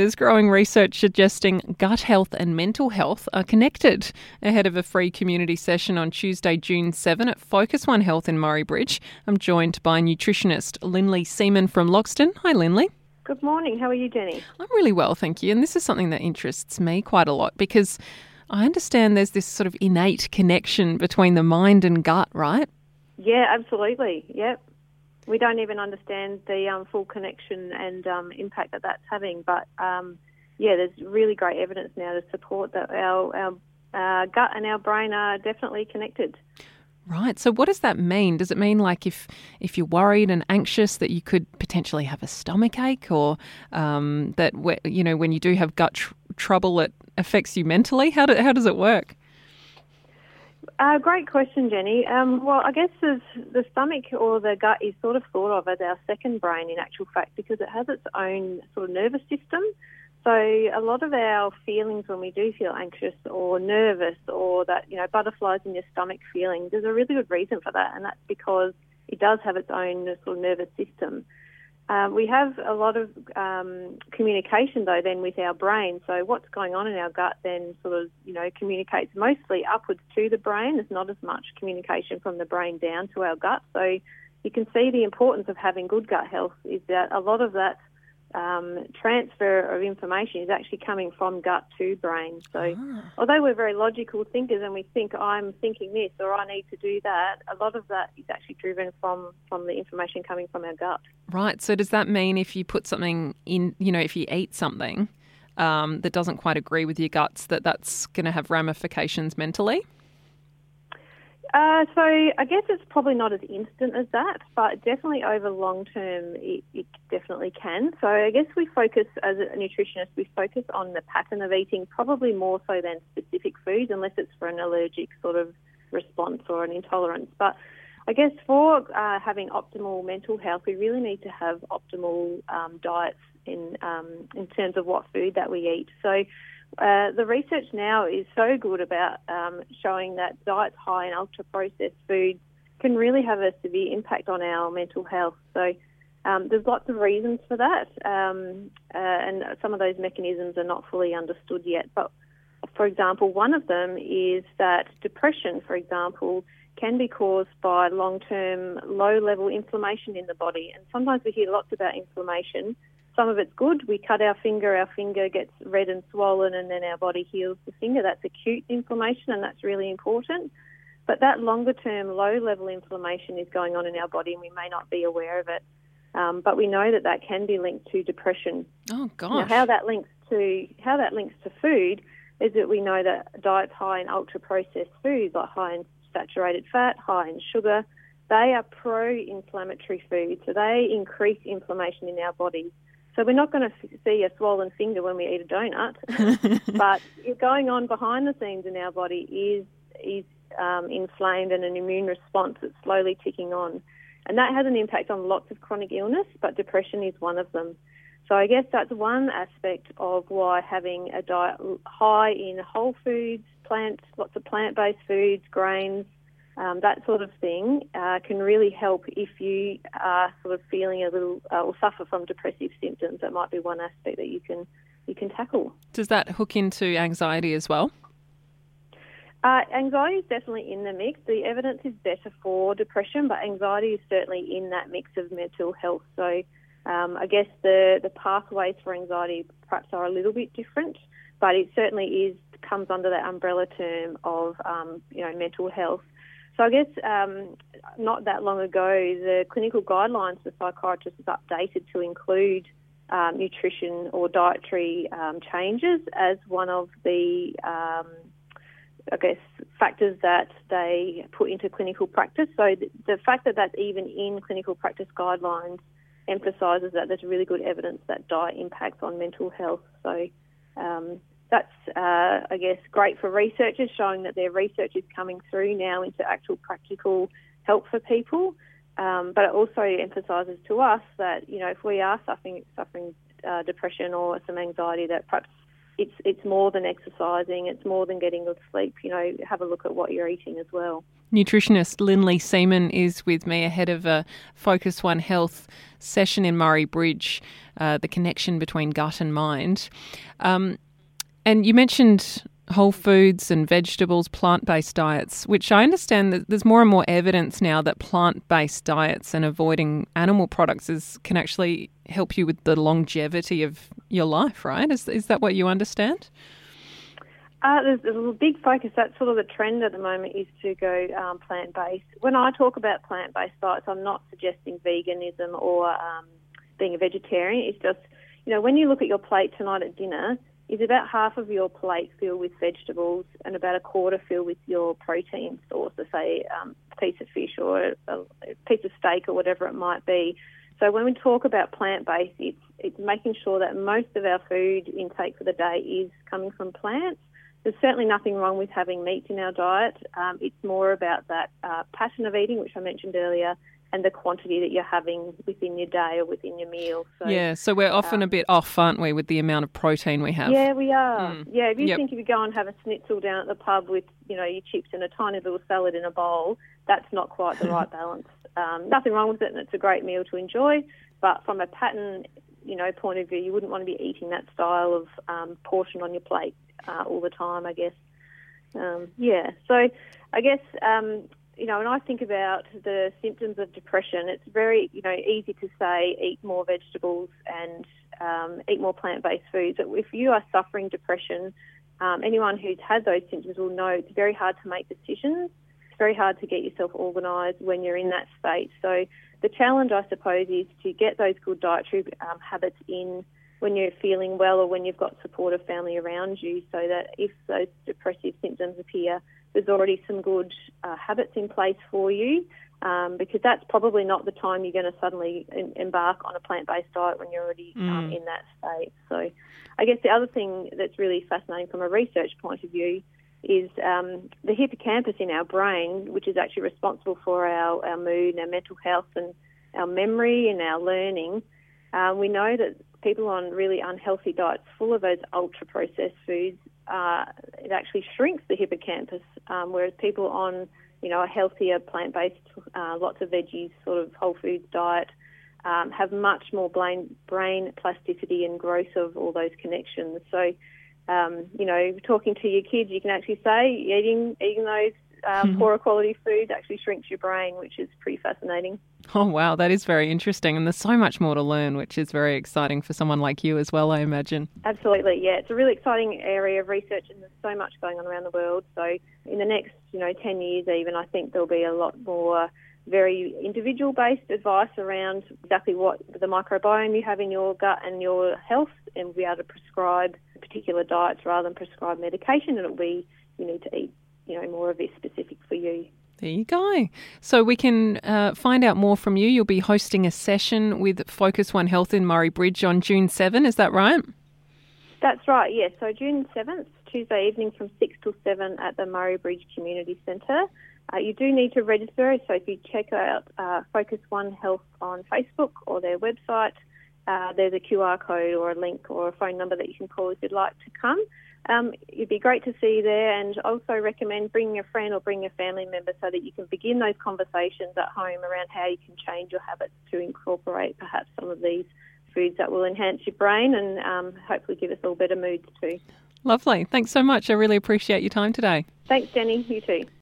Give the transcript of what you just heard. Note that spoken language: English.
There's growing research suggesting gut health and mental health are connected. Ahead of a free community session on Tuesday, June 7 at Focus One Health in Murray Bridge, I'm joined by nutritionist Lindley Seaman from Loxton. Hi, Lindley. Good morning. How are you, Jenny? I'm really well, thank you. And this is something that interests me quite a lot because I understand there's this sort of innate connection between the mind and gut, right? Yeah, absolutely. Yep. We don't even understand the full connection and impact that that's having. But, there's really great evidence now to support that our gut and our brain are definitely connected. Right. So what does that mean? Does it mean like if you're worried and anxious that you could potentially have a stomach ache, or that when you do have gut trouble it affects you mentally? How does it work? Great question, Jenny. Well, I guess the stomach or the gut is sort of thought of as our second brain in actual fact because it has its own sort of nervous system. So a lot of our feelings when we do feel anxious or nervous or that, butterflies in your stomach feeling, there's a really good reason for that, and that's because it does have its own sort of nervous system. We have a lot of communication, though, then with our brain. So what's going on in our gut then sort of, communicates mostly upwards to the brain. There's not as much communication from the brain down to our gut. So you can see the importance of having good gut health is that a lot of that transfer of information is actually coming from gut to brain. So although we're very logical thinkers and we think I'm thinking this or I need to do that, a lot of that is actually driven from the information coming from our gut. Right. So does that mean if you put something in, if you eat something that doesn't quite agree with your guts, that's going to have ramifications mentally? So I guess it's probably not as instant as that, but definitely over long term it definitely can. So I guess we focus, as a nutritionist, we focus on the pattern of eating probably more so than specific foods, unless it's for an allergic sort of response or an intolerance. But I guess for having optimal mental health, we really need to have optimal diets in terms of what food that we eat. So the research now is so good about showing that diets high in ultra-processed foods can really have a severe impact on our mental health. So there's lots of reasons for that, and some of those mechanisms are not fully understood yet. But, for example, one of them is that depression, for example, can be caused by long-term low-level inflammation in the body. And sometimes we hear lots about inflammation. Some of it's good. We cut our finger gets red and swollen, and then our body heals the finger. That's acute inflammation, and that's really important. But that longer-term, low-level inflammation is going on in our body, and we may not be aware of it. But we know that can be linked to depression. Oh gosh! Now, how that links to food is that we know that diets high in ultra-processed foods, like high in saturated fat, high in sugar, they are pro-inflammatory foods, so they increase inflammation in our bodies. So we're not going to see a swollen finger when we eat a donut, but going on behind the scenes in our body is inflamed and an immune response that's slowly ticking on. And that has an impact on lots of chronic illness, but depression is one of them. So I guess that's one aspect of why having a diet high in whole foods, plants, lots of plant-based foods, grains, that sort of thing can really help if you are sort of feeling a little or suffer from depressive symptoms. That might be one aspect that you can tackle. Does that hook into anxiety as well? Anxiety is definitely in the mix. The evidence is better for depression, but anxiety is certainly in that mix of mental health. So I guess the pathways for anxiety perhaps are a little bit different, but it certainly comes under that umbrella term of mental health. So I guess not that long ago, the clinical guidelines for psychiatrists was updated to include nutrition or dietary changes as one of the, factors that they put into clinical practice. So the fact that that's even in clinical practice guidelines emphasises that there's really good evidence that diet impacts on mental health. So that's, great for researchers, showing that their research is coming through now into actual practical help for people. But it also emphasises to us that, if we are suffering depression or some anxiety, that perhaps it's more than exercising, it's more than getting good sleep. Have a look at what you're eating as well. Nutritionist Lindley Seaman is with me ahead of a Focus One Health session in Murray Bridge, the connection between gut and mind. And you mentioned whole foods and vegetables, plant-based diets, which I understand that there's more and more evidence now that plant-based diets and avoiding animal products can actually help you with the longevity of your life, right? Is that what you understand? There's a big focus. That's sort of the trend at the moment, is to go plant-based. When I talk about plant-based diets, I'm not suggesting veganism or being a vegetarian. It's just, when you look at your plate tonight at dinner, is about half of your plate filled with vegetables and about a quarter filled with your protein source, so say a piece of fish or a piece of steak or whatever it might be. So when we talk about plant-based, it's making sure that most of our food intake for the day is coming from plants. There's certainly nothing wrong with having meat in our diet. It's more about that pattern of eating, which I mentioned earlier, and the quantity that you're having within your day or within your meal. So we're often a bit off, aren't we, with the amount of protein we have? Yeah, we are. Yeah, if you think if you go and have a schnitzel down at the pub with, your chips and a tiny little salad in a bowl, that's not quite the right balance. Nothing wrong with it, and it's a great meal to enjoy. But from a pattern, point of view, you wouldn't want to be eating that style of portion on your plate all the time, I guess. So I guess, when I think about the symptoms of depression, it's very, easy to say eat more vegetables and eat more plant-based foods. But if you are suffering depression, anyone who's had those symptoms will know it's very hard to make decisions. It's very hard to get yourself organised when you're in that state. So the challenge, I suppose, is to get those good dietary habits in when you're feeling well or when you've got supportive family around you, so that if those depressive symptoms appear, there's already some good habits in place for you, because that's probably not the time you're going to suddenly embark on a plant-based diet when you're already in that state. So I guess the other thing that's really fascinating from a research point of view is the hippocampus in our brain, which is actually responsible for our mood and our mental health and our memory and our learning. We know that people on really unhealthy diets full of those ultra-processed foods, it actually shrinks the hippocampus, whereas people on, a healthier plant-based, lots of veggies, sort of whole foods diet, have much more brain plasticity and growth of all those connections. So, talking to your kids, you can actually say eating those poorer quality foods actually shrinks your brain, which is pretty fascinating. Oh, wow, that is very interesting. And there's so much more to learn, which is very exciting for someone like you as well, I imagine. Absolutely, yeah. It's a really exciting area of research, and there's so much going on around the world. So in the next, 10 years even, I think there'll be a lot more very individual-based advice around exactly what the microbiome you have in your gut and your health, and we'll be able to prescribe particular diets rather than prescribe medication, and it'll be, you need to eat, more of this specific for you. There you go. So we can find out more from you. You'll be hosting a session with Focus One Health in Murray Bridge on June 7, is that right? That's right, yes. So June 7th, Tuesday evening from 6 till 7 at the Murray Bridge Community Centre. You do need to register, so if you check out Focus One Health on Facebook or their website, there's a QR code or a link or a phone number that you can call if you'd like to come. It'd be great to see you there, and also recommend bringing a friend or bring a family member so that you can begin those conversations at home around how you can change your habits to incorporate perhaps some of these foods that will enhance your brain and hopefully give us all better moods too. Lovely. Thanks so much. I really appreciate your time today. Thanks, Jenny. You too.